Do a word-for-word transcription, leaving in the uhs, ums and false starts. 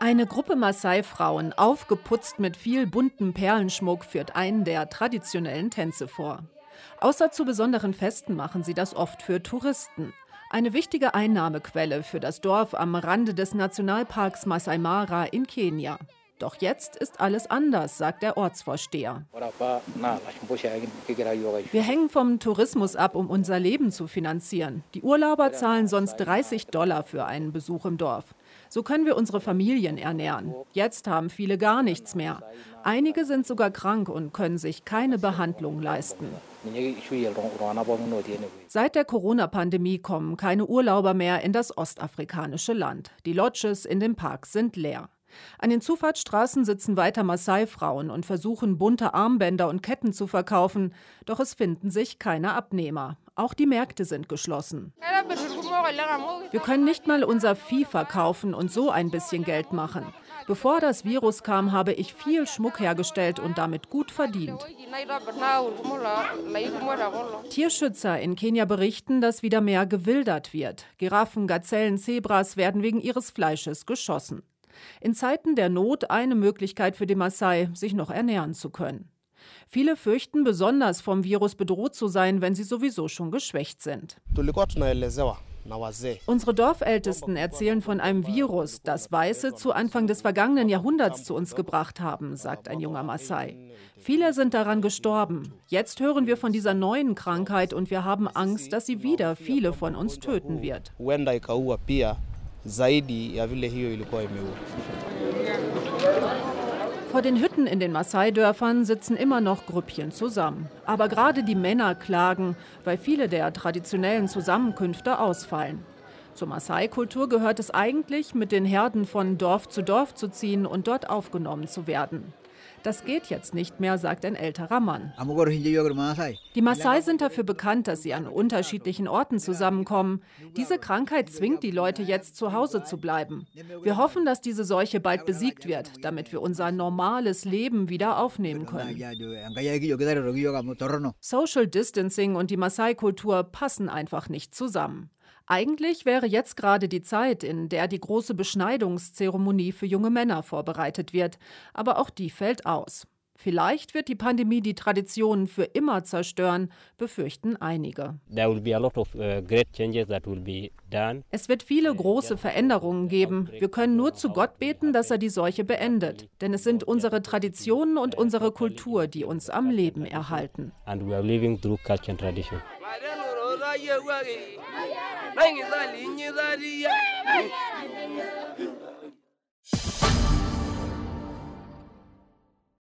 Eine Gruppe Maasai-Frauen, aufgeputzt mit viel buntem Perlenschmuck, führt einen der traditionellen Tänze vor. Außer zu besonderen Festen machen sie das oft für Touristen. Eine wichtige Einnahmequelle für das Dorf am Rande des Nationalparks Masai Mara in Kenia. Doch jetzt ist alles anders, sagt der Ortsvorsteher. Wir hängen vom Tourismus ab, um unser Leben zu finanzieren. Die Urlauber zahlen sonst dreißig Dollar für einen Besuch im Dorf. So können wir unsere Familien ernähren. Jetzt haben viele gar nichts mehr. Einige sind sogar krank und können sich keine Behandlung leisten. Seit der Corona-Pandemie kommen keine Urlauber mehr in das ostafrikanische Land. Die Lodges in den Parks sind leer. An den Zufahrtsstraßen sitzen weiter Maasai-Frauen und versuchen, bunte Armbänder und Ketten zu verkaufen. Doch es finden sich keine Abnehmer. Auch die Märkte sind geschlossen. Wir können nicht mal unser Vieh verkaufen und so ein bisschen Geld machen. Bevor das Virus kam, habe ich viel Schmuck hergestellt und damit gut verdient. Tierschützer in Kenia berichten, dass wieder mehr gewildert wird. Giraffen, Gazellen, Zebras werden wegen ihres Fleisches geschossen. In Zeiten der Not eine Möglichkeit für die Maasai, sich noch ernähren zu können. Viele fürchten, besonders vom Virus bedroht zu sein, wenn sie sowieso schon geschwächt sind. Unsere Dorfältesten erzählen von einem Virus, das Weiße zu Anfang des vergangenen Jahrhunderts zu uns gebracht haben, sagt ein junger Maasai. Viele sind daran gestorben. Jetzt hören wir von dieser neuen Krankheit und wir haben Angst, dass sie wieder viele von uns töten wird. Vor den Hütten in den Maasai-Dörfern sitzen immer noch Grüppchen zusammen. Aber gerade die Männer klagen, weil viele der traditionellen Zusammenkünfte ausfallen. Zur Maasai-Kultur gehört es eigentlich, mit den Herden von Dorf zu Dorf zu ziehen und dort aufgenommen zu werden. Das geht jetzt nicht mehr, sagt ein älterer Mann. Die Maasai sind dafür bekannt, dass sie an unterschiedlichen Orten zusammenkommen. Diese Krankheit zwingt die Leute jetzt zu Hause zu bleiben. Wir hoffen, dass diese Seuche bald besiegt wird, damit wir unser normales Leben wieder aufnehmen können. Social Distancing und die Maasai-Kultur passen einfach nicht zusammen. Eigentlich wäre jetzt gerade die Zeit, in der die große Beschneidungszeremonie für junge Männer vorbereitet wird. Aber auch die fällt aus. Vielleicht wird die Pandemie die Traditionen für immer zerstören, befürchten einige. Es wird viele große Veränderungen geben. Wir können nur zu Gott beten, dass er die Seuche beendet. Denn es sind unsere Traditionen und unsere Kultur, die uns am Leben erhalten.